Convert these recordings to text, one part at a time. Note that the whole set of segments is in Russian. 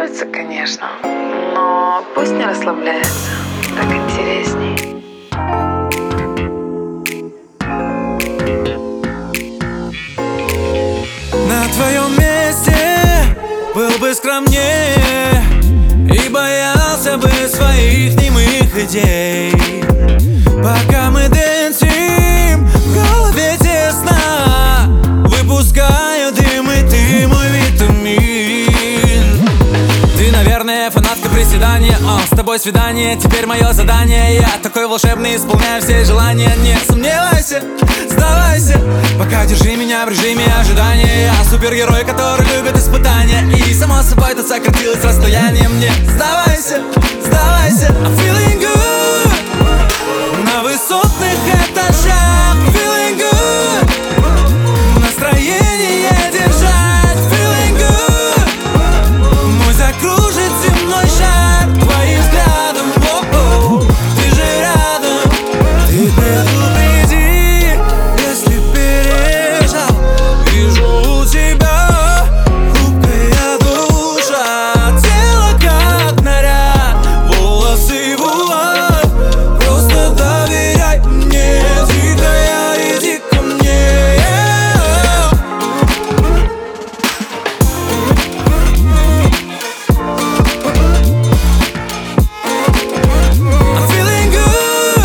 волнуется, конечно, но пусть не расслабляется, так интересней. На твоем месте был бы скромнее и боялся бы своих немых идей. Пока мы дэнсим, в голове тесно, выпускаю дым, и ты мой витамин. Ты, наверное, фанатка приседания, с тобой свидание, теперь мое задание. Я такой волшебный, исполняю все желания. Не сомневайся, сдавайся, пока держи меня в режиме ожидания. Я супергерой, который любит испытания, и само собой тут сократилось расстояние. Мне сдавайся, сдавайся, I'm feeling good. На высотных этажах feeling good. Настроение держать feeling good. Мой закружит земной шар твоим взглядом, ты же рядом. Ты предупреди, если пережал. Вижу у тебя хрупкая душа, тело как наряд, волосы вуаль. Просто доверяй мне, тихая, иди ко мне. I'm feeling good.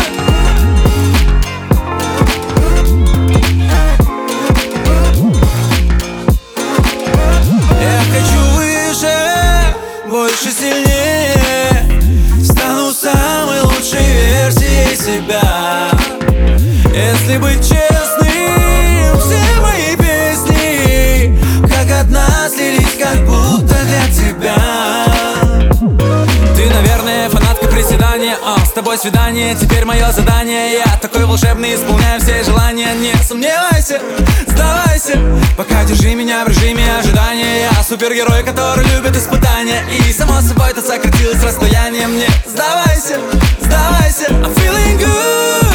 Я хочу выше, больше, сильнее. Стану самой лучшей версией себя. Если быть честным, все мои песни как одна слились, как будто для тебя. Ты, наверное, фанатка приседания, с тобой свидание, теперь мое задание. Я такой волшебный, исполняю все желания. Не сомневайся, сдавайся, пока держи меня в режиме ожидания. Я супергерой, который любит испытания, и само собой тут сократилось расстояние. Мне сдавайся, сдавайся, I'm feeling good.